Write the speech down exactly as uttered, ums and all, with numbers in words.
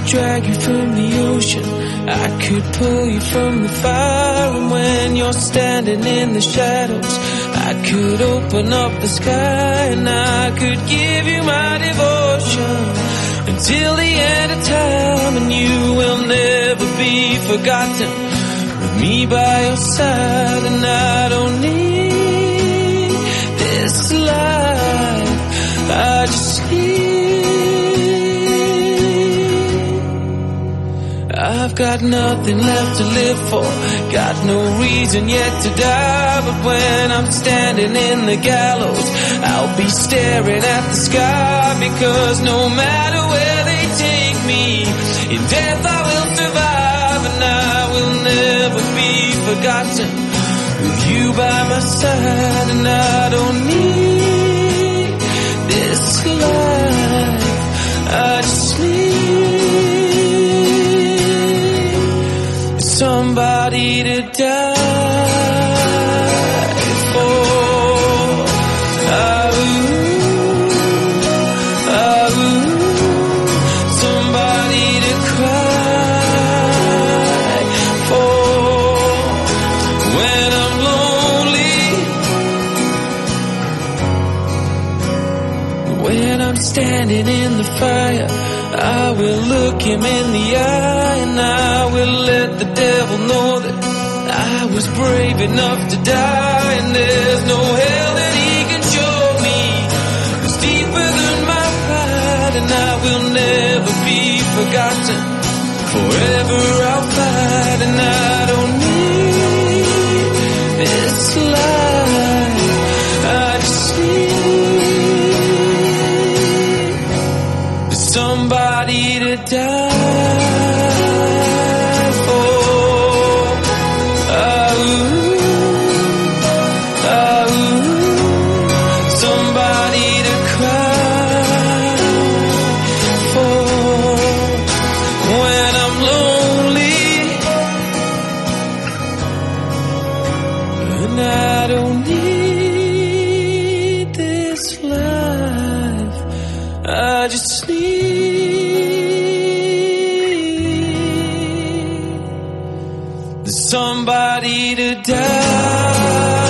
drag you from the ocean, I could pull you from the fire. And when you're standing in the shadows, I could open up the sky, and I could give you my devotion until the end of time. And you will never be forgotten with me by your side. And I don't need this life, I just need, I've got nothing left to live for, got no reason yet to die. But when I'm standing in the gallows, I'll be staring at the sky. Because no matter where they take me, in death I will survive. And I will never be forgotten with you by my side. And I don't need this life, I just need somebody to die for. Ah, ooh, ah, ooh, somebody to cry for. When I'm lonely, when I'm standing in the fire, I will look him in the eye, and I will let the devil know that I was brave enough to die. And there's no hell that he can show me that's deeper than my pride. And I will never be forgotten, forever I'll fight. And I don't need this life, I just need somebody to die for. Ah, ooh, ah, ooh, somebody to cry for. When I'm lonely, and I don't need this life, I just need somebody to die.